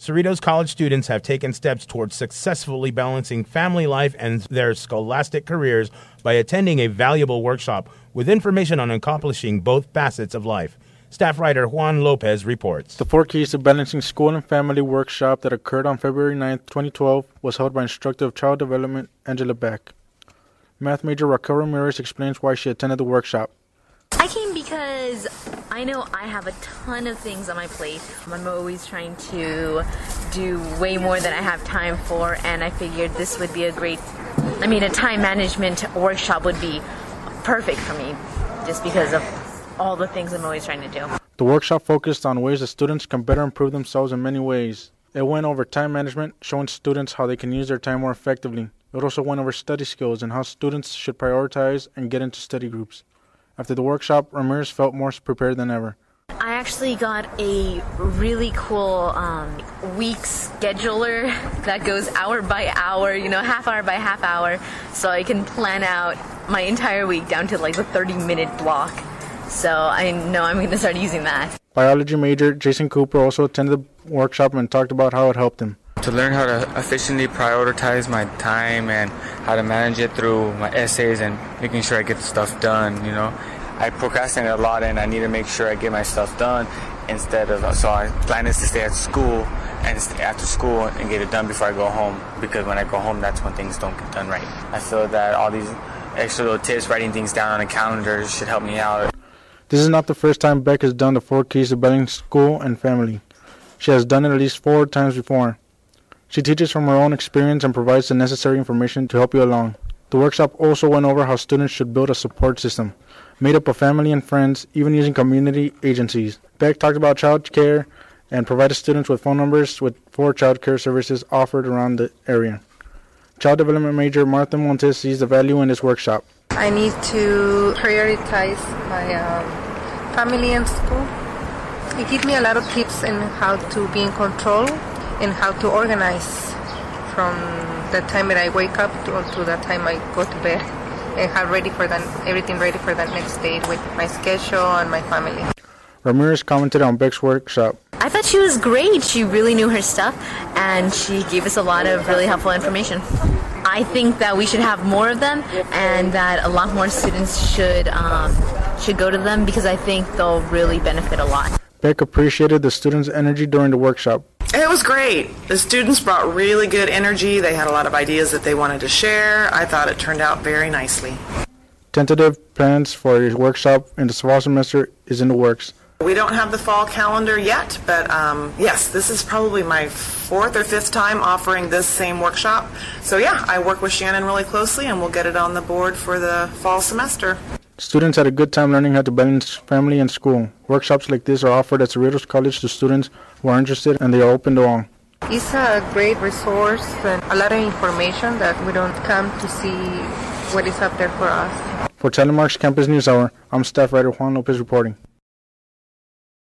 Cerritos College students have taken steps towards successfully balancing family life and their scholastic careers by attending a valuable workshop with information on accomplishing both facets of life. Staff writer Juan Lopez reports. The 4 Keys to Balancing School and Family workshop that occurred on February 9, 2012 was held by instructor of child development Angela Beck. Math major Raquel Ramirez explains why she attended the workshop. I came because I know I have a ton of things on my plate. I'm always trying to do way more than I have time for, and I figured this would be a time management workshop would be perfect for me just because of all the things I'm always trying to do. The workshop focused on ways that students can better improve themselves in many ways. It went over time management, showing students how they can use their time more effectively. It also went over study skills and how students should prioritize and get into study groups. After the workshop, Ramirez felt more prepared than ever. I actually got a really cool week scheduler that goes hour by hour, half hour by half hour, so I can plan out my entire week down to like the 30-minute block. So I know I'm going to start using that. Biology major Jason Cooper also attended the workshop and talked about how it helped him. To learn how to efficiently prioritize my time and how to manage it through my essays and making sure I get the stuff done, I procrastinate a lot and I need to make sure I get my stuff done so I plan is to stay at school and stay after school and get it done before I go home, because when I go home, that's when things don't get done right. I feel that all these extra little tips, writing things down on a calendar should help me out. This is not the first time Beck has done the 4 Keys to Balancing School and Family. She has done it at least 4 times before. She teaches from her own experience and provides the necessary information to help you along. The workshop also went over how students should build a support system, made up of family and friends, even using community agencies. Beck talked about child care and provided students with phone numbers for child care services offered around the area. Child development major Martha Montes sees the value in this workshop. I need to prioritize my family and school. It gives me a lot of tips on how to be in control and how to organize from the time that I wake up to the time I go to bed, and have everything ready for that next day with my schedule and my family. Ramirez commented on Beck's workshop. I thought she was great. She really knew her stuff, and she gave us a lot of really helpful information. I think that we should have more of them, and that a lot more students should go to them, because I think they'll really benefit a lot. Beck appreciated the students' energy during the workshop. It was great. The students brought really good energy. They had a lot of ideas that they wanted to share. I thought it turned out very nicely. Tentative plans for a workshop in the fall semester is in the works. We don't have the fall calendar yet, but yes, this is probably my 4th or 5th time offering this same workshop. So yeah, I work with Shannon really closely, and we'll get it on the board for the fall semester. Students had a good time learning how to balance family and school. Workshops like this are offered at Cerritos College to students who are interested, and they are open to all. It's a great resource and a lot of information that we don't come to see what is up there for us. For Telemark's Campus News Hour, I'm staff writer Juan Lopez reporting.